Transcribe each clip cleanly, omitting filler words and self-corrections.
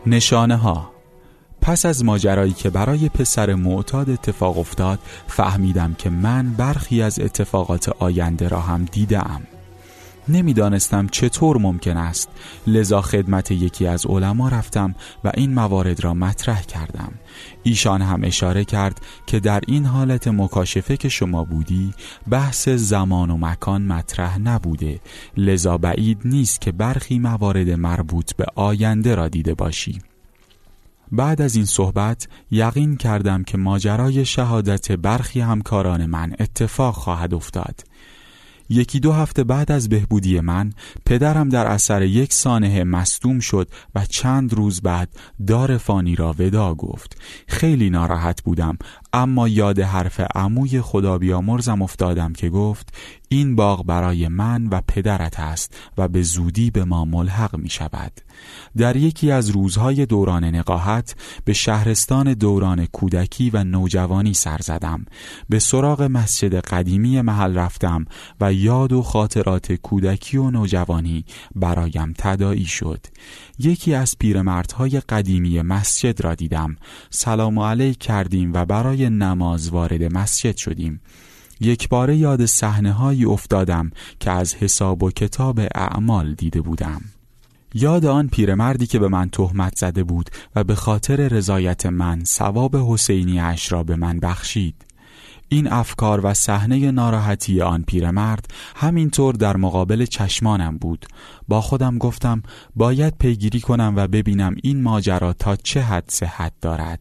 نشانه ها. پس از ماجرایی که برای پسر معتاد اتفاق افتاد، فهمیدم که من برخی از اتفاقات آینده را هم دیدم. نمیدانستم چطور ممکن است، لذا خدمت یکی از علما رفتم و این موارد را مطرح کردم. ایشان هم اشاره کرد که در این حالت مکاشفه که شما بودی، بحث زمان و مکان مطرح نبوده، لذا بعید نیست که برخی موارد مربوط به آینده را دیده باشی. بعد از این صحبت یقین کردم که ماجرای شهادت برخی همکاران من اتفاق خواهد افتاد. 1-2 هفته بعد از بهبودی من، پدرم در اثر یک سانحه مصدوم شد و چند روز بعد دار فانی را وداع گفت. خیلی ناراحت بودم، اما یاد حرف عموی خدا بیامرزم افتادم که گفت این باغ برای من و پدرت است و به زودی به ما ملحق می شود. در یکی از روزهای دوران نقاهت به شهرستان دوران کودکی و نوجوانی سر زدم. به سراغ مسجد قدیمی محل رفتم و یاد و خاطرات کودکی و نوجوانی برایم تداعی شد. یکی از پیرمردهای قدیمی مسجد را دیدم. سلام علیک کردیم و برای نماز وارد مسجد شدیم. یک باره یاد صحنه‌هایی افتادم که از حساب و کتاب اعمال دیده بودم. یاد آن پیرمردی که به من تهمت زده بود و به خاطر رضایت من ثواب حسینی اش را به من بخشید. این افکار و صحنه ناراحتی آن پیرمرد همینطور در مقابل چشمانم بود. با خودم گفتم باید پیگیری کنم و ببینم این ماجرا تا چه حد صحت دارد.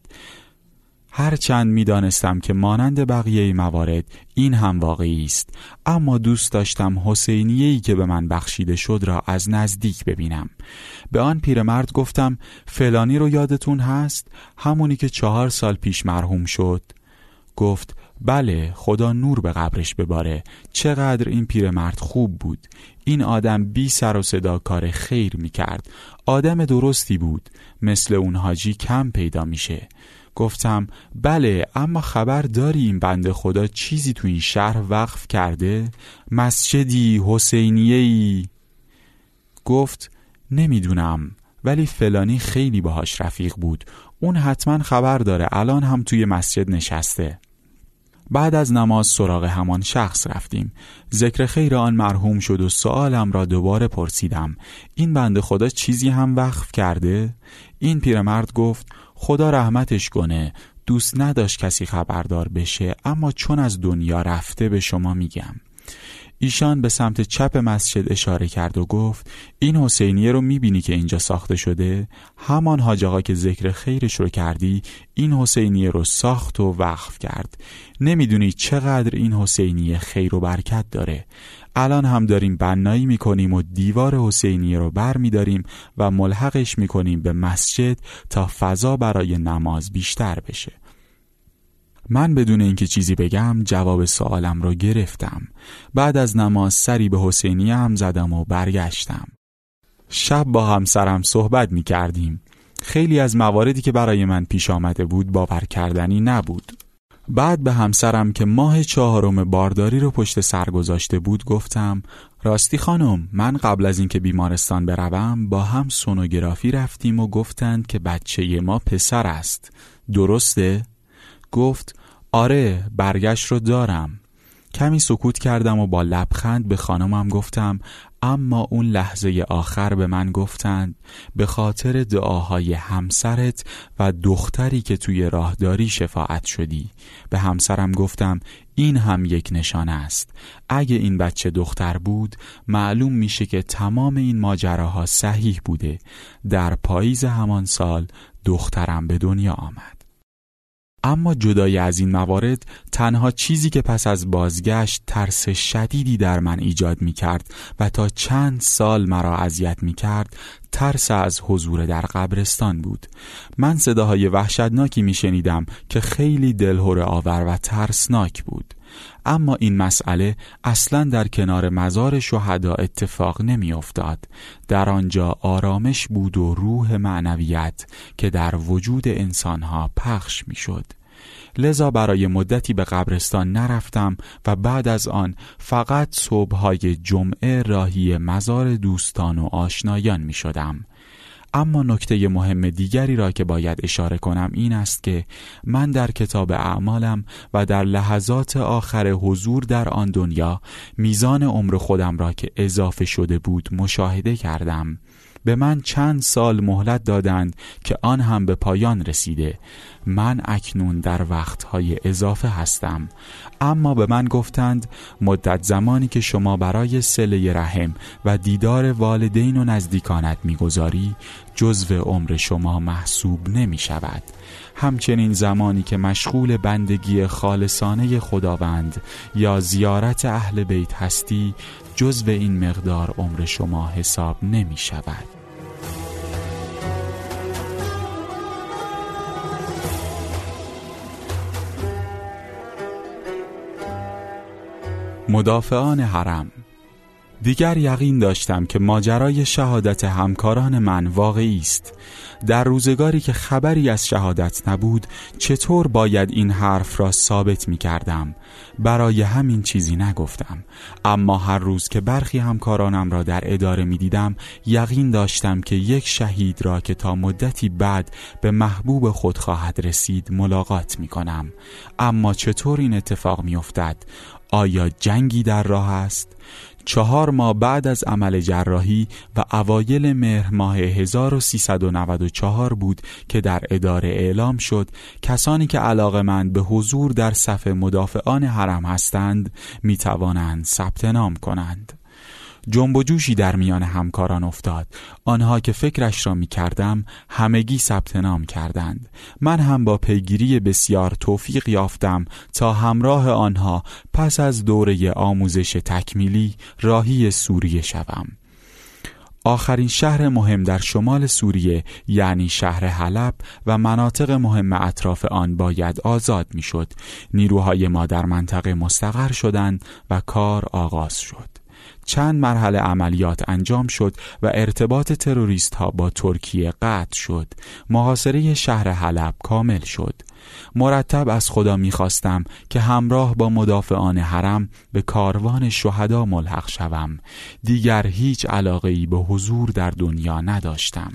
هرچند می‌دانستم که مانند بقیه موارد این هم واقعی است، اما دوست داشتم حسینیه‌ای که به من بخشیده شد را از نزدیک ببینم. به آن پیرمرد گفتم فلانی رو یادتون هست؟ همونی که 4 سال پیش مرحوم شد؟ گفت بله، خدا نور به قبرش بباره. چقدر این پیرمرد خوب بود. این آدم بی سر و صدا کار خیر می‌کرد. آدم درستی بود. مثل اون حاجی کم پیدا میشه. گفتم بله، اما خبر داری این بنده خدا چیزی تو این شهر وقف کرده؟ مسجدی، حسینیه‌ای؟ گفت نمیدونم، ولی فلانی خیلی باهاش رفیق بود. اون حتما خبر داره، الان هم توی مسجد نشسته. بعد از نماز سراغ همان شخص رفتیم. ذکر خیر آن مرحوم شد و سوالم را دوباره پرسیدم این بنده خدا چیزی هم وقف کرده؟ این پیرمرد گفت خدا رحمتش کنه، دوست نداشت کسی خبردار بشه، اما چون از دنیا رفته به شما میگم. ایشان به سمت چپ مسجد اشاره کرد و گفت این حسینیه رو میبینی که اینجا ساخته شده؟ همان حاج آقا که ذکر خیرش رو کردی این حسینیه رو ساخت و وقف کرد. نمیدونی چقدر این حسینیه خیر و برکت داره. الان هم داریم بنایی میکنیم و دیوار حسینیه رو بر میداریم و ملحقش میکنیم به مسجد تا فضا برای نماز بیشتر بشه. من بدون اینکه چیزی بگم جواب سوالم رو گرفتم. بعد از نماز سری به حسینیه هم زدم و برگشتم. شب با همسرم صحبت می کردیم. خیلی از مواردی که برای من پیش آمده بود باور کردنی نبود. بعد به همسرم که ماه 4 بارداری رو پشت سر گذاشته بود گفتم راستی خانم، من قبل از اینکه بیمارستان بروم با هم سونوگرافی رفتیم و گفتند که بچه ما پسر است. درسته؟ گفت آره، برگشت رو دارم. کمی سکوت کردم و با لبخند به خانمم گفتم اما اون لحظه آخر به من گفتند به خاطر دعاهای همسرت و دختری که توی راهداری شفاعت شدی. به همسرم گفتم این هم یک نشانه است. اگه این بچه دختر بود معلوم میشه که تمام این ماجراها صحیح بوده. در پاییز همان سال دخترم به دنیا آمد. اما جدای از این موارد تنها چیزی که پس از بازگشت ترس شدیدی در من ایجاد می کرد و تا چند سال مرا اذیت می کرد ترس از حضور در قبرستان بود. من صداهای وحشتناکی می شنیدم که خیلی دلهره آور و ترسناک بود. اما این مسئله اصلا در کنار مزار شهدا اتفاق نمی افتاد. در آنجا آرامش بود و روح معنویت که در وجود انسانها پخش می شد. لذا برای مدتی به قبرستان نرفتم و بعد از آن فقط صبح‌های جمعه راهی مزار دوستان و آشنایان می شدم. اما نکته مهم دیگری را که باید اشاره کنم این است که من در کتاب اعمالم و در لحظات آخر حضور در آن دنیا میزان عمر خودم را که اضافه شده بود مشاهده کردم. به من چند سال مهلت دادند که آن هم به پایان رسیده. من اکنون در وقتهای اضافه هستم، اما به من گفتند مدت زمانی که شما برای صله رحم و دیدار والدین و نزدیکانت میگذاری جزو عمر شما محسوب نمی شود. همچنین زمانی که مشغول بندگی خالصانه خداوند یا زیارت اهل بیت هستی جزو این مقدار عمر شما حساب نمی شود. مدافعان حرم. دیگر یقین داشتم که ماجرای شهادت همکاران من واقعی است. در روزگاری که خبری از شهادت نبود چطور باید این حرف را ثابت می کردم؟ برای همین چیزی نگفتم، اما هر روز که برخی همکارانم را در اداره می دیدم یقین داشتم که یک شهید را که تا مدتی بعد به محبوب خود خواهد رسید ملاقات می کنم. اما چطور این اتفاق می افتد؟ آیا جنگی در راه است؟ 4 ماه بعد از عمل جراحی و اوایل مهر ماه 1394 بود که در اداره اعلام شد کسانی که علاقه‌مند به حضور در صف مدافعان حرم هستند می توانند ثبت نام کنند. جنب و جوشی در میان همکاران افتاد. آنها که فکرش را می کردم همگی ثبت نام کردند. من هم با پیگیری بسیار توفیق یافتم تا همراه آنها پس از دوره آموزش تکمیلی راهی سوریه شوم. آخرین شهر مهم در شمال سوریه یعنی شهر حلب و مناطق مهم اطراف آن باید آزاد می شد. نیروهای ما در منطقه مستقر شدند و کار آغاز شد. چند مرحله عملیات انجام شد و ارتباط تروریست ها با ترکیه قطع شد. محاصره شهر حلب کامل شد. مرتب از خدا می‌خواستم که همراه با مدافعان حرم به کاروان شهدا ملحق شوم. دیگر هیچ علاقه‌ای به حضور در دنیا نداشتم،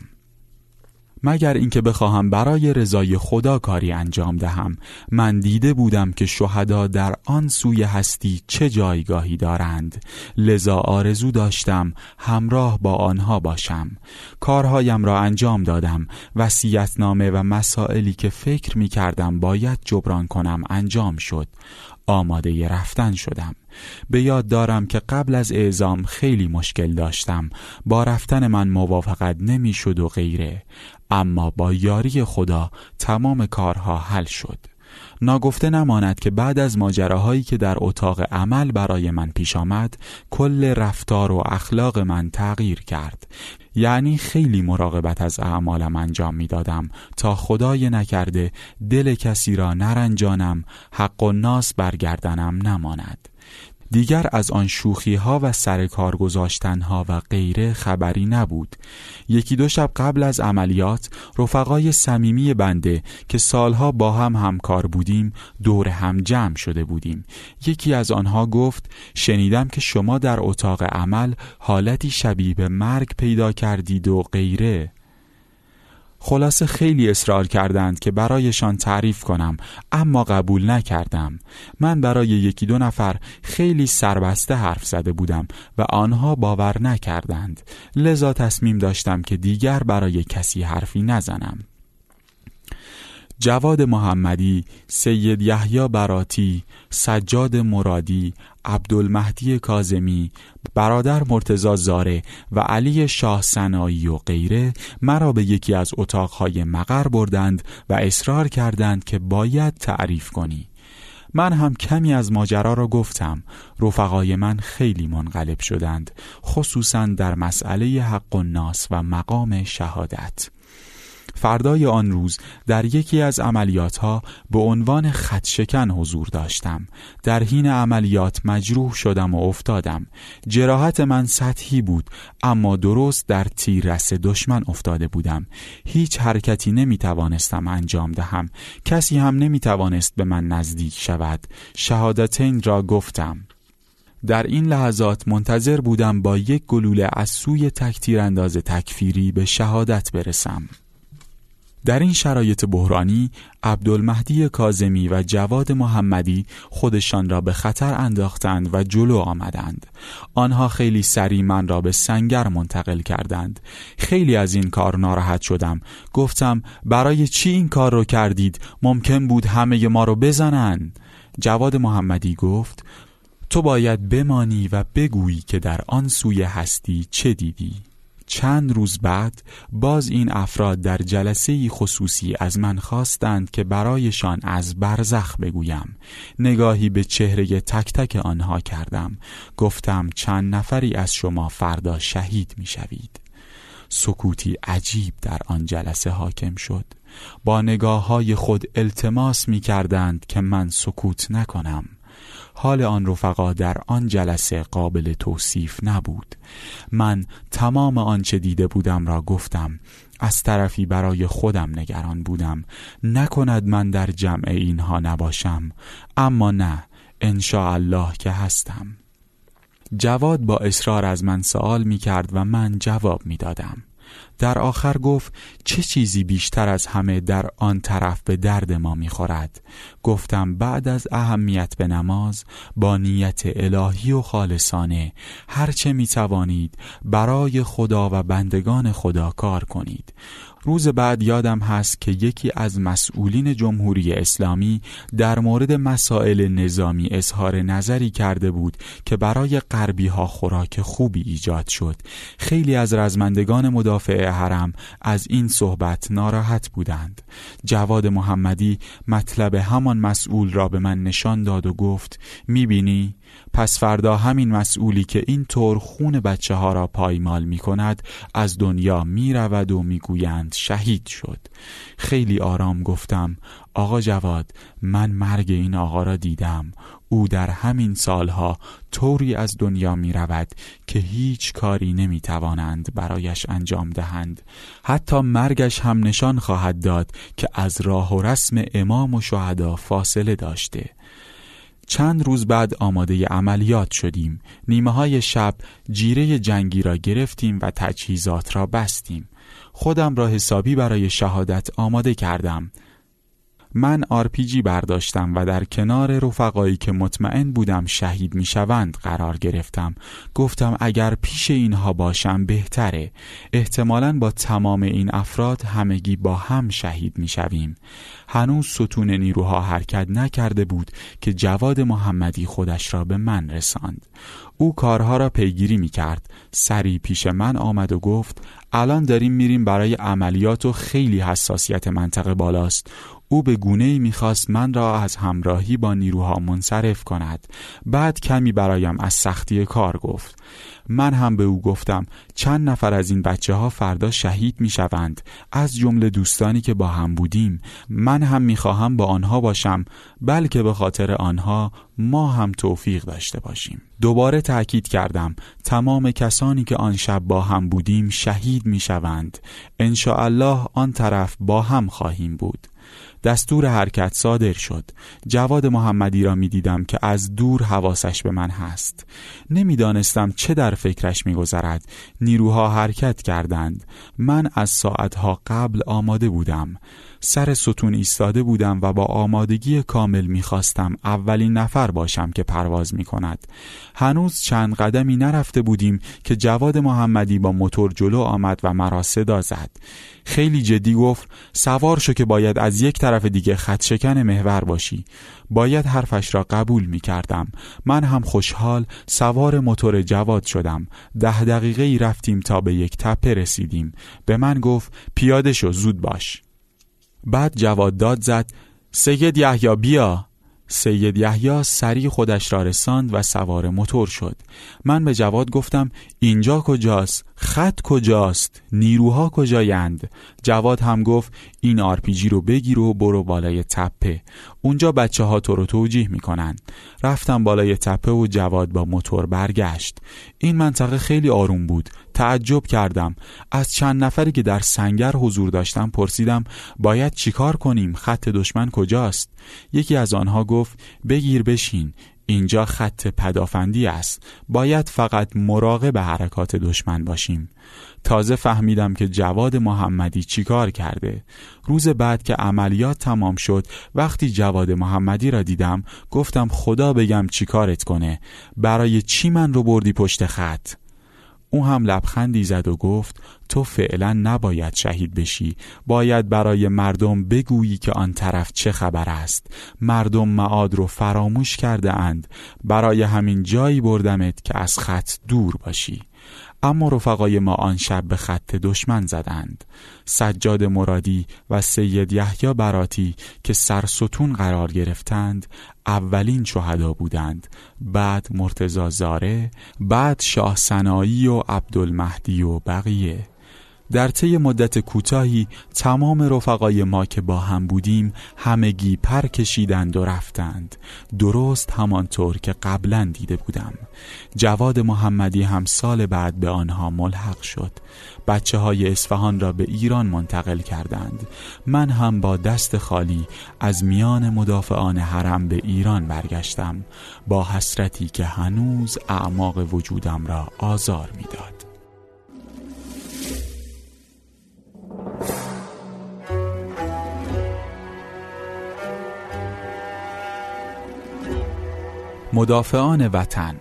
مگر اینکه بخواهم برای رضای خدا کاری انجام دهم. من دیده بودم که شهدا در آن سوی هستی چه جایگاهی دارند، لذا آرزو داشتم همراه با آنها باشم. کارهایم را انجام دادم. وصیت‌نامه و مسائلی که فکر می کردم باید جبران کنم انجام شد. آماده رفتن شدم. به یاد دارم که قبل از اعزام خیلی مشکل داشتم. با رفتن من موافقت نمی شد و غیره، اما با یاری خدا تمام کارها حل شد. ناگفته نماند که بعد از ماجراهایی که در اتاق عمل برای من پیش آمد کل رفتار و اخلاق من تغییر کرد. یعنی خیلی مراقبت از اعمالم انجام می دادم تا خدای نکرده دل کسی را نرنجانم، حق و ناس برگردنم نماند. دیگر از آن شوخی ها و سر کار گذاشتن ها و غیره خبری نبود. 1-2 شب قبل از عملیات رفقای صمیمی بنده که سالها با هم همکار بودیم دور هم جمع شده بودیم. یکی از آنها گفت شنیدم که شما در اتاق عمل حالتی شبیه به مرگ پیدا کردید و غیره. خلاصه خیلی اصرار کردند که برایشان تعریف کنم، اما قبول نکردم. من برای 1-2 نفر خیلی سربسته حرف زده بودم و آنها باور نکردند. لذا تصمیم داشتم که دیگر برای کسی حرفی نزنم. جواد محمدی، سید یحیی براتی، سجاد مرادی، عبدالمهدی کاظمی، برادر مرتضی زاره و علی شاه سنایی و غیره مرا به یکی از اتاقهای مقر بردند و اصرار کردند که باید تعریف کنی. من هم کمی از ماجرا را گفتم. رفقای من خیلی منقلب شدند، خصوصا در مسئله حق الناس و مقام شهادت. فردای آن روز در یکی از عملیاتها به عنوان خط شکن حضور داشتم. در حین عملیات مجروح شدم و افتادم. جراحت من سطحی بود، اما درست در تیررس دشمن افتاده بودم. هیچ حرکتی نمیتوانستم انجام دهم. کسی هم نمیتوانست به من نزدیک شود. شهادتین را گفتم. در این لحظات منتظر بودم با یک گلوله از سوی تکتیرانداز تکفیری به شهادت برسم. در این شرایط بحرانی عبدالمهدی کاظمی و جواد محمدی خودشان را به خطر انداختند و جلو آمدند. آنها خیلی سریع من را به سنگر منتقل کردند. خیلی از این کار ناراحت شدم. گفتم برای چی این کار رو کردید؟ ممکن بود همه ما رو بزنن. جواد محمدی گفت تو باید بمانی و بگویی که در آن سوی هستی چه دیدی. چند روز بعد باز این افراد در جلسه‌ای خصوصی از من خواستند که برایشان از برزخ بگویم. نگاهی به چهره تک تک آنها کردم. گفتم چند نفری از شما فردا شهید می شوید. سکوتی عجیب در آن جلسه حاکم شد. با نگاه‌های خود التماس می کردند که من سکوت نکنم. حال آن رفقا در آن جلسه قابل توصیف نبود. من تمام آنچه دیده بودم را گفتم. از طرفی برای خودم نگران بودم، نکند من در جمع اینها نباشم. اما نه، انشاءالله که هستم. جواد با اصرار از من سوال می کرد و من جواب می دادم. در آخر گفت چه چیزی بیشتر از همه در آن طرف به درد ما می‌خورد؟ گفتم بعد از اهمیت به نماز با نیت الهی و خالصانه هر چه می‌توانید برای خدا و بندگان خدا کار کنید. روز بعد یادم هست که یکی از مسئولین جمهوری اسلامی در مورد مسائل نظامی اظهار نظری کرده بود که برای غربی ها خوراک خوبی ایجاد شد. خیلی از رزمندگان مدافع حرم از این صحبت ناراحت بودند. جواد محمدی مطلب همان مسئول را به من نشان داد و گفت میبینی؟ پس فردا همین مسئولی که این طور خون بچه ها را پایمال می کند از دنیا می رود و می گویند شهید شد. خیلی آرام گفتم آقا جواد، من مرگ این آقا را دیدم. او در همین سالها طوری از دنیا می رود که هیچ کاری نمی توانند برایش انجام دهند. حتی مرگش هم نشان خواهد داد که از راه و رسم امام و شهدا فاصله داشته. چند روز بعد آماده عملیات شدیم. نیمه های شب جیره جنگی را گرفتیم و تجهیزات را بستیم. خودم را حسابی برای شهادت آماده کردم. من RPG برداشتم و در کنار رفقایی که مطمئن بودم شهید می شوند قرار گرفتم. گفتم اگر پیش اینها باشم بهتره. احتمالاً با تمام این افراد همگی با هم شهید می شویم. هنوز ستون نیروها حرکت نکرده بود که جواد محمدی خودش را به من رساند. او کارها را پیگیری می کرد. سری پیش من آمد و گفت الان داریم میریم برای عملیات و خیلی حساسیت منطقه بالاست. او به گونه‌ای می‌خواست من را از همراهی با نیروها منصرف کند. بعد کمی برایم از سختی کار گفت. من هم به او گفتم چند نفر از این بچه‌ها فردا شهید می‌شوند، از جمله دوستانی که با هم بودیم. من هم می‌خواهم با آنها باشم، بلکه به خاطر آنها ما هم توفیق داشته باشیم. دوباره تأکید کردم تمام کسانی که آن شب با هم بودیم شهید می‌شوند. ان شاء الله آن طرف با هم خواهیم بود. دستور حرکت صادر شد. جواد محمدی را می دیدم که از دور حواسش به من هست. نمیدانستم چه در فکرش می گذرد. نیروها حرکت کردند. من از ساعتها قبل آماده بودم. سر ستون ایستاده بودم و با آمادگی کامل می‌خواستم اولین نفر باشم که پرواز می‌کند. هنوز چند قدمی نرفته بودیم که جواد محمدی با موتور جلو آمد و مرا صدا زد. خیلی جدی گفت سوار شو که باید از یک طرف دیگه خط شکن محور باشی. باید حرفش را قبول می‌کردم. من هم خوشحال سوار موتور جواد شدم. 10 دقیقه‌ای رفتیم تا به یک تپه رسیدیم. به من گفت پیاده شو، زود باش. بعد جواد داد زد سید یحیی بیا. سید یحیی سریع خودش را رساند و سوار موتور شد. من به جواد گفتم اینجا کجاست؟ خط کجاست؟ نیروها کجایند؟ جواد هم گفت این RPG رو بگیر و برو بالای تپه. اونجا بچه ها تو رو توجیه میکنن. رفتم بالای تپه و جواد با موتور برگشت. این منطقه خیلی آروم بود. تعجب کردم. از چند نفری که در سنگر حضور داشتم پرسیدم باید چیکار کنیم؟ خط دشمن کجاست؟ یکی از آنها گفت بگیر بشین. اینجا خط پدافندی است. باید فقط مراقب حرکات دشمن باشیم. تازه فهمیدم که جواد محمدی چیکار کرده. روز بعد که عملیات تمام شد، وقتی جواد محمدی را دیدم گفتم خدا بگم چیکارت کنه، برای چی من رو بردی پشت خط؟ او هم لبخندی زد و گفت تو فعلا نباید شهید بشی، باید برای مردم بگویی که آن طرف چه خبر است. مردم معاد رو فراموش کرده اند، برای همین جایی بردمت که از خط دور باشی. اما رفقای ما آن شب به خط دشمن زدند. سجاد مرادی و سید یحیی براتی که سرستون قرار گرفتند اولین شهدا بودند، بعد مرتضی زاره، بعد شاه سنایی و عبدالمهدی و بقیه. در طی مدت کوتاهی تمام رفقای ما که با هم بودیم همگی پر کشیدند و رفتند، درست همانطور که قبلا دیده بودم. جواد محمدی هم سال بعد به آنها ملحق شد. بچه‌های اصفهان را به ایران منتقل کردند. من هم با دست خالی از میان مدافعان حرم به ایران برگشتم، با حسرتی که هنوز اعماق وجودم را آزار می‌داد. مدافعان وطن.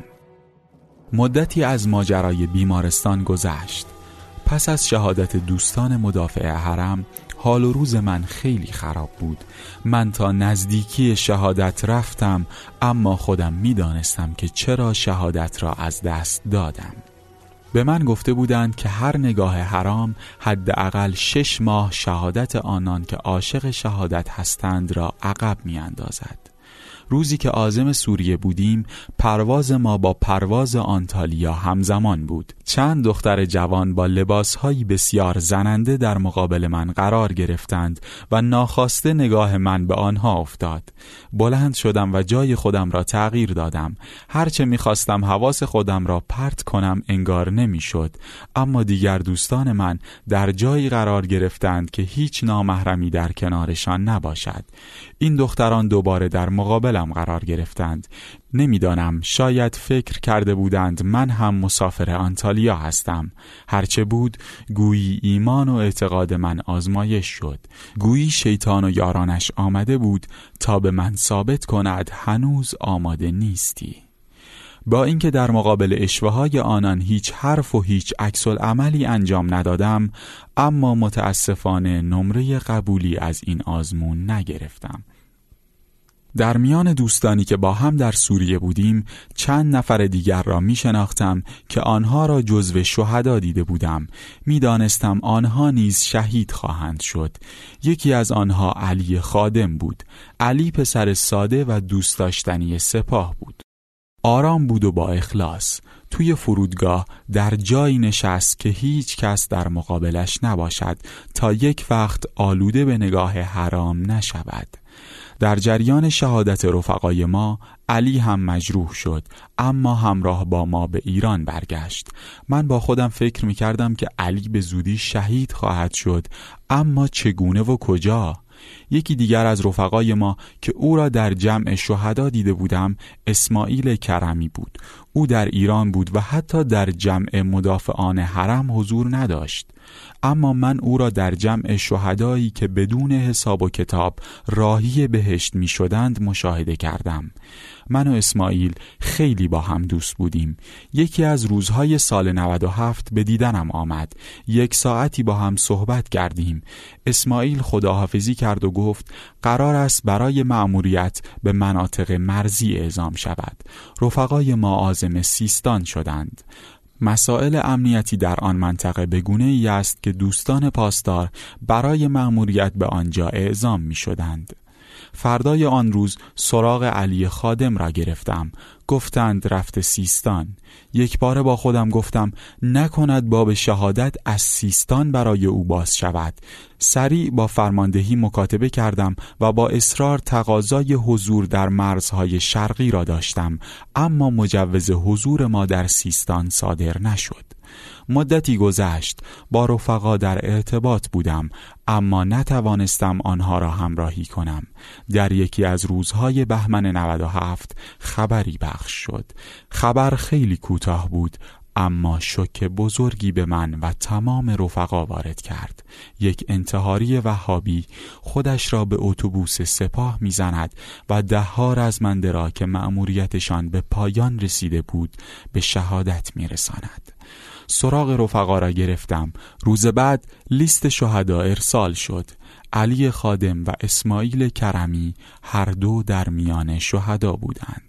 مدتی از ماجرای بیمارستان گذشت. پس از شهادت دوستان مدافع حرم حال و روز من خیلی خراب بود. من تا نزدیکی شهادت رفتم، اما خودم میدانستم که چرا شهادت را از دست دادم. به من گفته بودند که هر نگاه حرام حداقل 6 ماه شهادت آنان که عاشق شهادت هستند را عقب میاندازد. روزی که عازم سوریه بودیم، پرواز ما با پرواز آنتالیا همزمان بود. چند دختر جوان با لباسهایی بسیار زننده در مقابل من قرار گرفتند و ناخواسته نگاه من به آنها افتاد. بلند شدم و جای خودم را تغییر دادم. هرچه می‌خواستم حواس خودم را پرت کنم انگار نمی‌شد. اما دیگر دوستان من در جایی قرار گرفتند که هیچ نامحرمی در کنارشان نباشد. این دختران دوباره در مقابلم قرار گرفتند. نمیدانم، شاید فکر کرده بودند من هم مسافر آنتالیا هستم. هرچه بود، گویی ایمان و اعتقاد من آزمایش شد. گویی شیطان و یارانش آمده بود تا به من ثابت کند هنوز آماده نیستی. با اینکه در مقابل اشوه‌های آنان هیچ حرف و هیچ عکس‌العملی انجام ندادم، اما متاسفانه نمره قبولی از این آزمون نگرفتم. در میان دوستانی که با هم در سوریه بودیم، چند نفر دیگر را می شناختم که آنها را جزو شهدا دیده بودم. می دانستم آنها نیز شهید خواهند شد. یکی از آنها علی خادم بود. علی پسر ساده و دوست داشتنی سپاه بود. آرام بود و با اخلاص. توی فرودگاه در جایی نشست که هیچ کس در مقابلش نباشد تا یک وقت آلوده به نگاه حرام نشود. در جریان شهادت رفقای ما علی هم مجروح شد، اما همراه با ما به ایران برگشت. من با خودم فکر می‌کردم که علی به زودی شهید خواهد شد، اما چگونه و کجا؟ یکی دیگر از رفقای ما که او را در جمع شهدا دیده بودم اسماعیل کرمی بود. او در ایران بود و حتی در جمع مدافعان حرم حضور نداشت، اما من او را در جمع شهدایی که بدون حساب و کتاب راهی بهشت می شدند مشاهده کردم. من و اسماعیل خیلی با هم دوست بودیم. یکی از روزهای سال 97 به دیدنم آمد. 1 ساعتی با هم صحبت کردیم. اسماعیل خداحافظی کرد و گفت قرار است برای مأموریت به مناطق مرزی اعزام شود. رفقای ما عازم سیستان شدند. مسائل امنیتی در آن منطقه به گونه‌ای است که دوستان پاسدار برای مأموریت به آنجا اعزام می شدند. فردای آن روز سراغ علی خادم را گرفتم. گفتند رفته سیستان. یک باره با خودم گفتم نکند باب شهادت از سیستان برای او باز شود. سریع با فرماندهی مکاتبه کردم و با اصرار تقاضای حضور در مرزهای شرقی را داشتم، اما مجوز حضور ما در سیستان صادر نشد. مدتی گذشت، با رفقا در ارتباط بودم، اما نتوانستم آنها را همراهی کنم. در یکی از روزهای بهمن 97 خبری پخش شد. خبر خیلی کوتاه بود، اما شوک بزرگی به من و تمام رفقا وارد کرد. یک انتحاری وهابی خودش را به اتوبوس سپاه میزند و ده‌ها رزمنده را که مأموریتشان به پایان رسیده بود به شهادت میرساند. سراغ رفقا را گرفتم. روز بعد لیست شهدا ارسال شد. علی خادم و اسماعیل کرمی هر دو در میان شهدا بودند.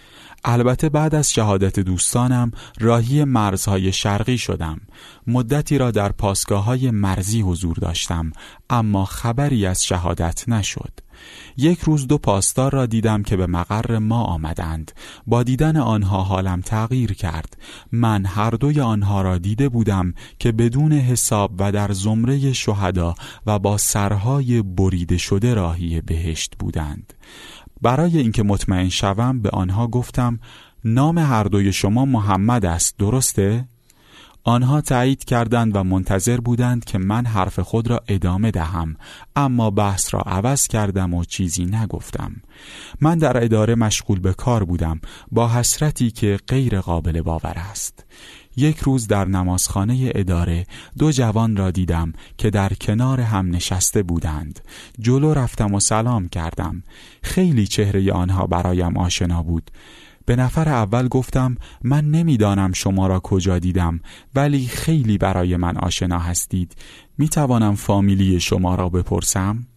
البته بعد از شهادت دوستانم راهی مرزهای شرقی شدم. مدتی را در پاسگاه‌های مرزی حضور داشتم، اما خبری از شهادت نشد. یک روز 2 پاسدار را دیدم که به مقر ما آمدند. با دیدن آنها حالم تغییر کرد. من هر دوی آنها را دیده بودم که بدون حساب و در زمره شهدا و با سرهای بریده شده راهی بهشت بودند. برای اینکه مطمئن شوم به آنها گفتم نام هر دوی شما محمد است، درسته؟ آنها تایید کردند و منتظر بودند که من حرف خود را ادامه دهم، اما بحث را عوض کردم و چیزی نگفتم. من در اداره مشغول به کار بودم، با حسرتی که غیر قابل باور است. یک روز در نمازخانه اداره 2 جوان را دیدم که در کنار هم نشسته بودند. جلو رفتم و سلام کردم. خیلی چهره آنها برایم آشنا بود. به نفر اول گفتم من نمیدانم شما را کجا دیدم، ولی خیلی برای من آشنا هستید. می توانم فامیلی شما را بپرسم؟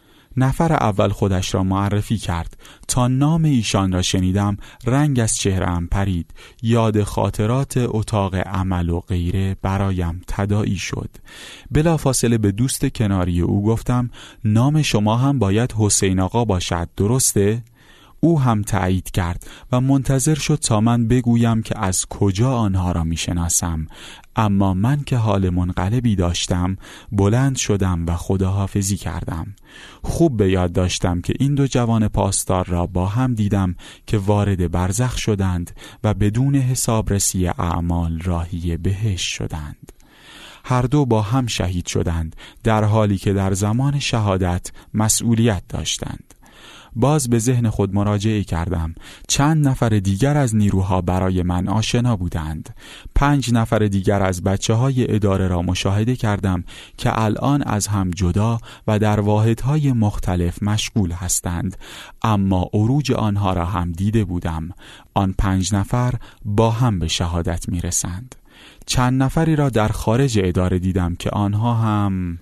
نفر اول خودش را معرفی کرد. تا نام ایشان را شنیدم رنگ از چهره‌ام پرید. یاد خاطرات اتاق عمل و غیره برایم تداعی شد. بلافاصله به دوست کناری او گفتم نام شما هم باید حسین آقا باشد، درسته؟ او هم تایید کرد و منتظر شد تا من بگویم که از کجا آنها را میشناسم، اما من که حال منقلبی داشتم بلند شدم و خداحافظی کردم. خوب به یاد داشتم که این 2 جوان پاسدار را با هم دیدم که وارد برزخ شدند و بدون حسابرسی اعمال راهی بهشت شدند. هر دو با هم شهید شدند، در حالی که در زمان شهادت مسئولیت داشتند. باز به ذهن خود مراجعه کردم. چند نفر دیگر از نیروها برای من آشنا بودند. 5 نفر دیگر از بچه‌های اداره را مشاهده کردم که الان از هم جدا و در واحدهای مختلف مشغول هستند، اما عروج آنها را هم دیده بودم. آن 5 نفر با هم به شهادت میرسند. چند نفری را در خارج اداره دیدم که آنها هم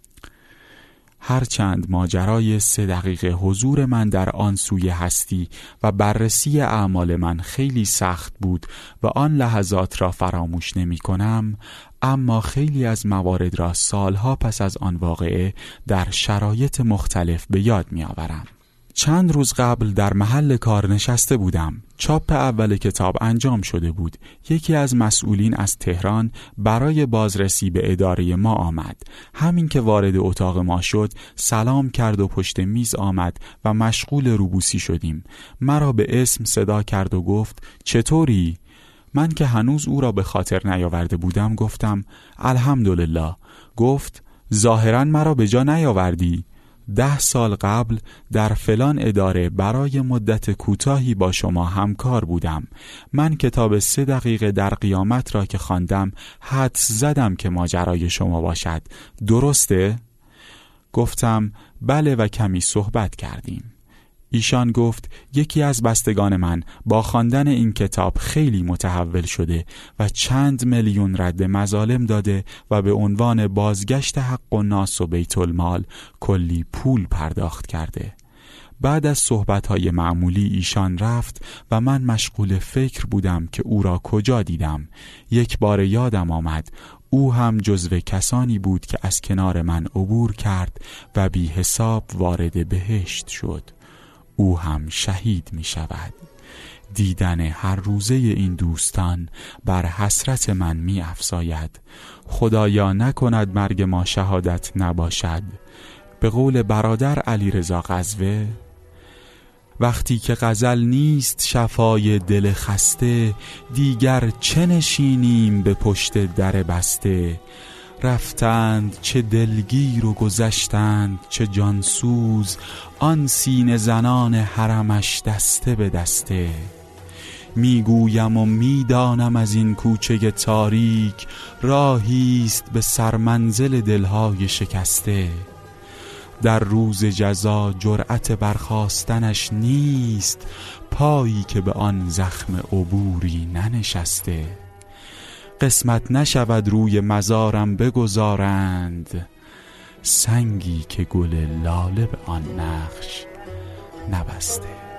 هرچند ماجرای 3 دقیقه حضور من در آن سوی هستی و بررسی اعمال من خیلی سخت بود و آن لحظات را فراموش نمی کنم، اما خیلی از موارد را سالها پس از آن واقعه در شرایط مختلف به یاد می آورم. چند روز قبل در محل کار نشسته بودم. چاپ اول کتاب انجام شده بود. یکی از مسئولین از تهران برای بازرسی به اداره ما آمد. همین که وارد اتاق ما شد سلام کرد و پشت میز آمد و مشغول روبوسی شدیم. مرا به اسم صدا کرد و گفت چطوری؟ من که هنوز او را به خاطر نیاورده بودم گفتم الحمدلله. گفت ظاهراً مرا به جا نیاوردی. 10 سال قبل در فلان اداره برای مدت کوتاهی با شما همکار بودم. من کتاب 3 دقیقه در قیامت را که خواندم حدس زدم که ماجرای شما باشد، درسته؟ گفتم بله و کمی صحبت کردیم. ایشان گفت یکی از بستگان من با خواندن این کتاب خیلی متحول شده و چند میلیون رد مظالم داده و به عنوان بازگشت حق الناس و بیت المال کلی پول پرداخت کرده. بعد از صحبت‌های معمولی ایشان رفت و من مشغول فکر بودم که او را کجا دیدم. یک بار یادم آمد او هم جزو کسانی بود که از کنار من عبور کرد و بی حساب وارد بهشت شد. او هم شهید می شود. دیدن هر روزه این دوستان بر حسرت من می افزاید. خدایا نکند مرگ ما شهادت نباشد. به قول برادر علیرضا غزوه وقتی که غزل نیست شفای دل خسته، دیگر چه نشینیم به پشت در بسته. رفتند چه دلگیر و گذشتند چه جانسوز، آن سینه زنان حرمش دسته به دسته. میگویم و میدانم از این کوچه تاریک، راهیست به سرمنزل دلهای شکسته. در روز جزا جرأت برخاستنش نیست، پایی که به آن زخم عبوری ننشسته. قسمت نشود روی مزارم بگذارند، سنگی که گل لاله به آن نقش نبسته.